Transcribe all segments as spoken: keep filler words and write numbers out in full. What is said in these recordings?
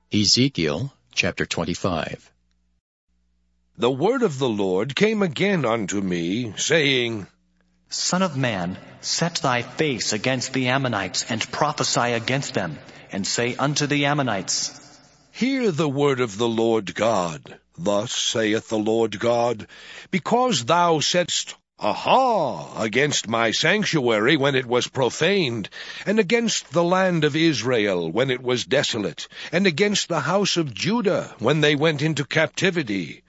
Ezekiel chapter twenty-five. The word of the Lord came again unto me, saying, Son of man, set thy face against the Ammonites, and prophesy against them, and say unto the Ammonites, Hear the word of the Lord God. Thus saith the Lord God, Because thou saidst, Aha, against my sanctuary when it was profaned, and against the land of Israel when it was desolate, and against the house of Judah when they went into captivity.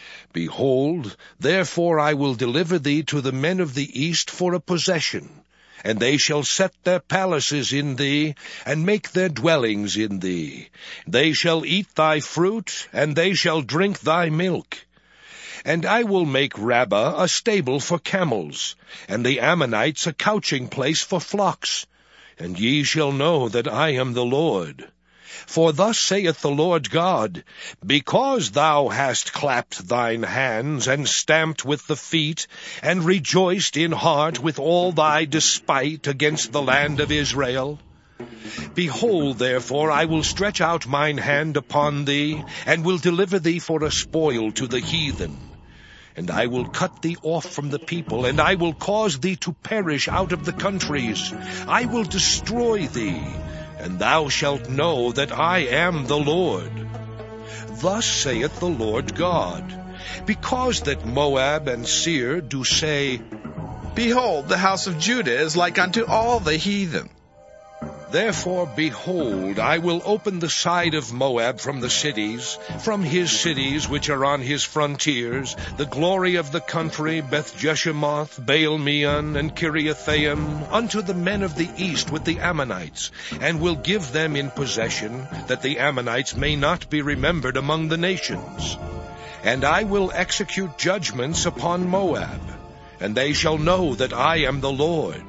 Behold, therefore I will deliver thee to the men of the east for a possession, and they shall set their palaces in thee, and make their dwellings in thee. They shall eat thy fruit, and they shall drink thy milk. And I will make Rabbah a stable for camels, and the Ammonites a couching place for flocks. And ye shall know that I am the Lord. For thus saith the Lord God, Because thou hast clapped thine hands, and stamped with the feet, and rejoiced in heart with all thy despite against the land of Israel, Behold, therefore, I will stretch out mine hand upon thee, and will deliver thee for a spoil to the heathen. And I will cut thee off from the people, and I will cause thee to perish out of the countries. I will destroy thee, and thou shalt know that I am the Lord. Thus saith the Lord God, Because that Moab and Seir do say, Behold, the house of Judah is like unto all the heathen. Therefore, behold, I will open the side of Moab from the cities, from his cities which are on his frontiers, the glory of the country, Beth-Jeshimoth, Baal-meon, and Kiriathaim, unto the men of the east with the Ammonites, and will give them in possession, that the Ammonites may not be remembered among the nations. And I will execute judgments upon Moab, and they shall know that I am the Lord.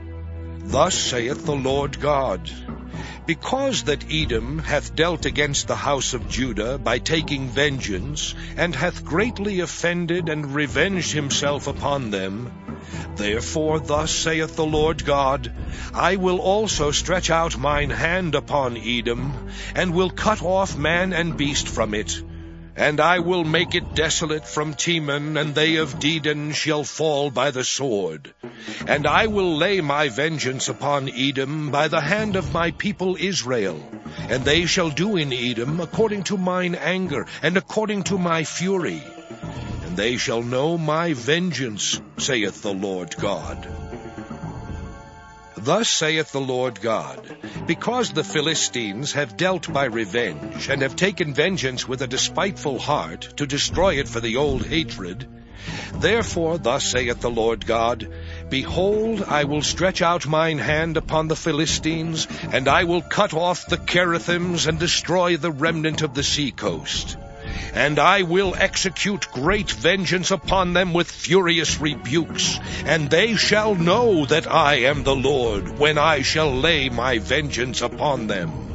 Thus saith the Lord God, Because that Edom hath dealt against the house of Judah by taking vengeance, and hath greatly offended and revenged himself upon them, therefore thus saith the Lord God, I will also stretch out mine hand upon Edom, and will cut off man and beast from it. And I will make it desolate from Teman, and they of Dedan shall fall by the sword. And I will lay my vengeance upon Edom by the hand of my people Israel. And they shall do in Edom according to mine anger, and according to my fury. And they shall know my vengeance, saith the Lord God. Thus saith the Lord God, Because the Philistines have dealt by revenge, and have taken vengeance with a despiteful heart, to destroy it for the old hatred, therefore thus saith the Lord God, Behold, I will stretch out mine hand upon the Philistines, and I will cut off the Cherethims, and destroy the remnant of the sea coast. And I will execute great vengeance upon them with furious rebukes, and they shall know that I am the Lord, when I shall lay my vengeance upon them.